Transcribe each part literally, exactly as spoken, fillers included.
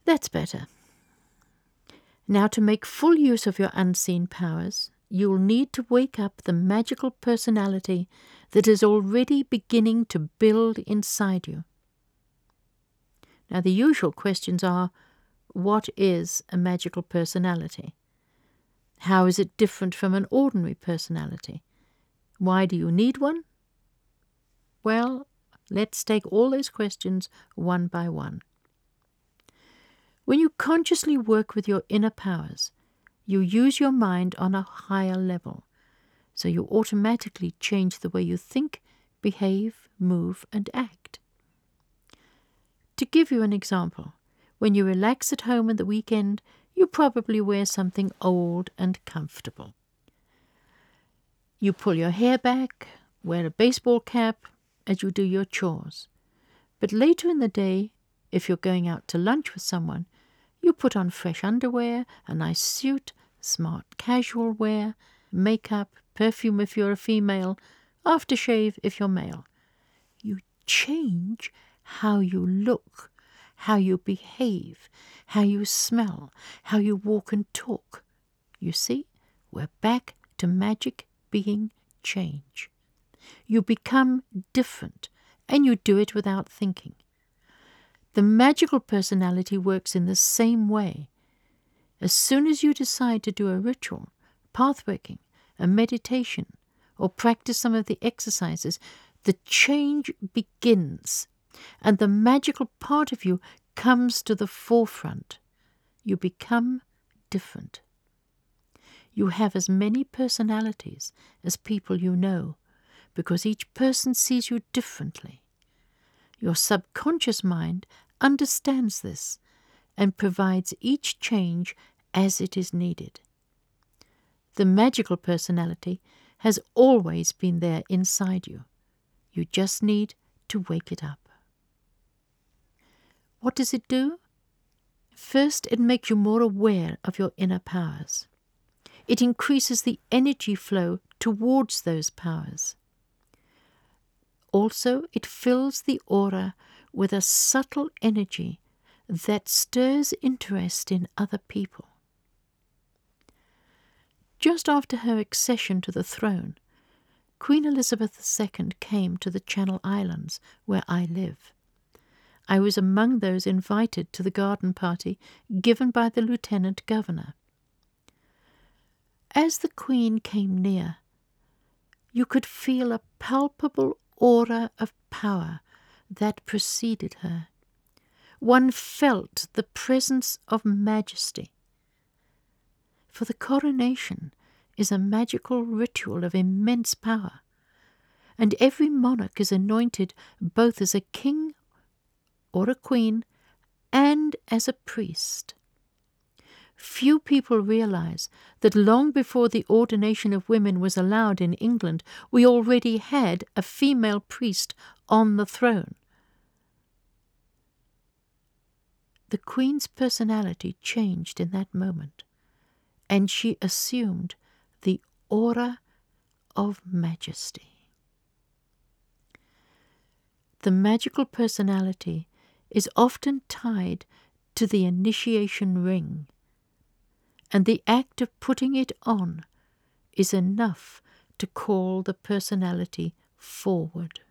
That's better. Now, to make full use of your unseen powers, you'll need to wake up the magical personality that is already beginning to build inside you. Now, the usual questions are, what is a magical personality? How is it different from an ordinary personality? Why do you need one? Well, let's take all those questions one by one. When you consciously work with your inner powers, you use your mind on a higher level, so you automatically change the way you think, behave, move, and act. To give you an example, when you relax at home on the weekend, you probably wear something old and comfortable. You pull your hair back, wear a baseball cap as you do your chores. But later in the day, if you're going out to lunch with someone, you put on fresh underwear, a nice suit, smart casual wear, makeup, perfume if you're a female, aftershave if you're male. You change how you look, how you behave, how you smell, how you walk and talk. You see, we're back to magic being change. You become different, and you do it without thinking. The magical personality works in the same way. As soon as you decide to do a ritual, pathworking, a meditation, or practice some of the exercises, the change begins, and the magical part of you comes to the forefront. You become different. You have as many personalities as people you know, because each person sees you differently. Your subconscious mind understands this and provides each change as it is needed. The magical personality has always been there inside you. You just need to wake it up. What does it do? First, it makes you more aware of your inner powers. It increases the energy flow towards those powers. Also, it fills the aura with a subtle energy that stirs interest in other people. Just after her accession to the throne, Queen Elizabeth the Second came to the Channel Islands, where I live. I was among those invited to the garden party given by the Lieutenant Governor. As the Queen came near, you could feel a palpable aura of power that preceded her. One felt the presence of majesty. For the coronation is a magical ritual of immense power, and every monarch is anointed both as a king or a queen and as a priest. Few people realize that long before the ordination of women was allowed in England, we already had a female priest on the throne. The Queen's personality changed in that moment, and she assumed the aura of majesty. The magical personality is often tied to the initiation ring, and the act of putting it on is enough to call the personality forward.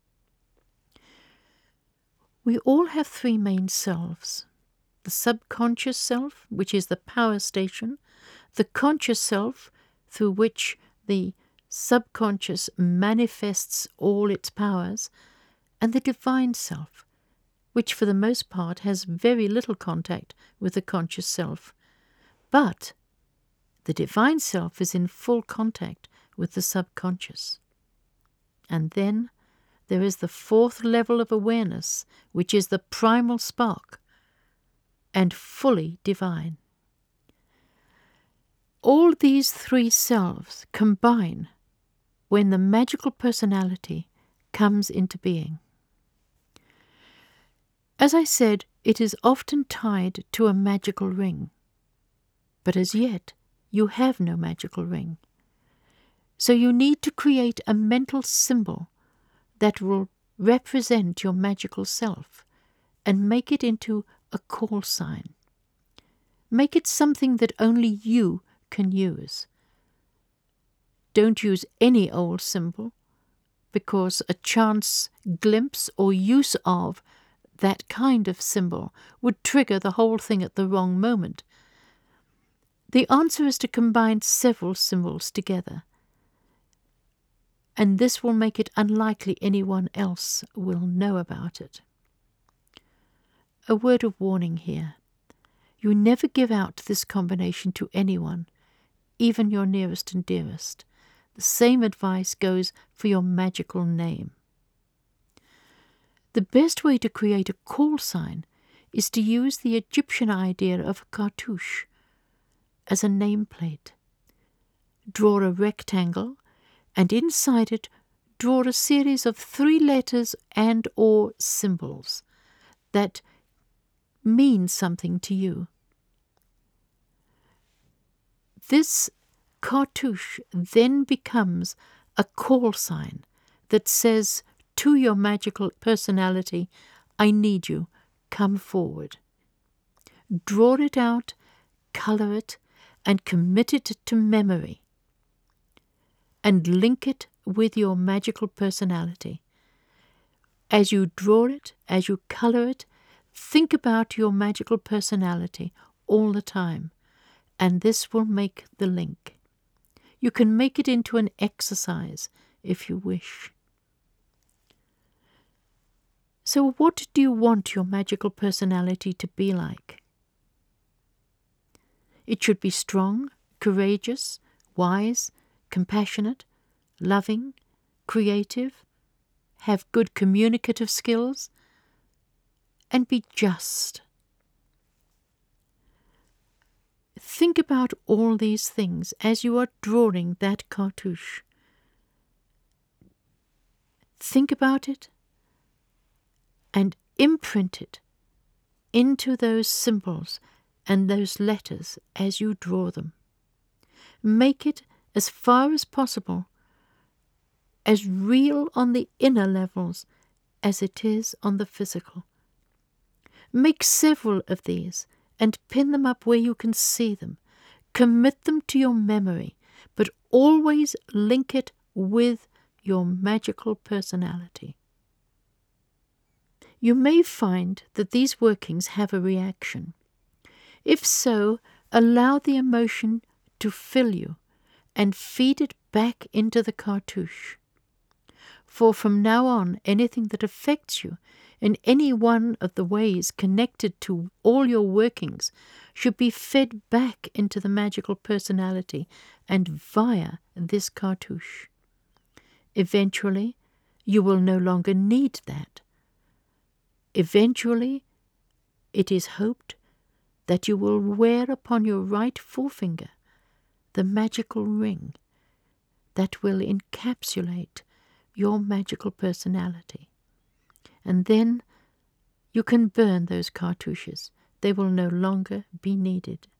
We all have three main selves: the subconscious self, which is the power station, the conscious self, through which the subconscious manifests all its powers, and the divine self, which for the most part has very little contact with the conscious self. But the divine self is in full contact with the subconscious. And then there is the fourth level of awareness, which is the primal spark, and fully divine. All these three selves combine when the magical personality comes into being. As I said, it is often tied to a magical ring. But as yet, you have no magical ring. So you need to create a mental symbol that will represent your magical self and make it into a call sign. Make it something that only you can use. Don't use any old symbol, because a chance glimpse or use of that kind of symbol would trigger the whole thing at the wrong moment. The answer is to combine several symbols together, and this will make it unlikely anyone else will know about it. A word of warning here. You never give out this combination to anyone, even your nearest and dearest. The same advice goes for your magical name. The best way to create a call sign is to use the Egyptian idea of a cartouche as a nameplate. Draw a rectangle, and inside it draw a series of three letters and or symbols that mean something to you. This cartouche then becomes a call sign that says to your magical personality, I need you, come forward. Draw it out, color it, and commit it to memory. And link it with your magical personality. As you draw it, as you color it, think about your magical personality all the time, and this will make the link. You can make it into an exercise if you wish. So what do you want your magical personality to be like? It should be strong, courageous, wise, compassionate, loving, creative, have good communicative skills, and be just. Think about all these things as you are drawing that cartouche. Think about it and imprint it into those symbols and those letters as you draw them. Make it, as far as possible, as real on the inner levels as it is on the physical. Make several of these and pin them up where you can see them. Commit them to your memory, but always link it with your magical personality. You may find that these workings have a reaction. If so, allow the emotion to fill you and feed it back into the cartouche. For from now on, anything that affects you in any one of the ways connected to all your workings should be fed back into the magical personality and via this cartouche. Eventually, you will no longer need that. Eventually, it is hoped that you will wear upon your right forefinger the magical ring that will encapsulate your magical personality. And then you can burn those cartouches. They will no longer be needed.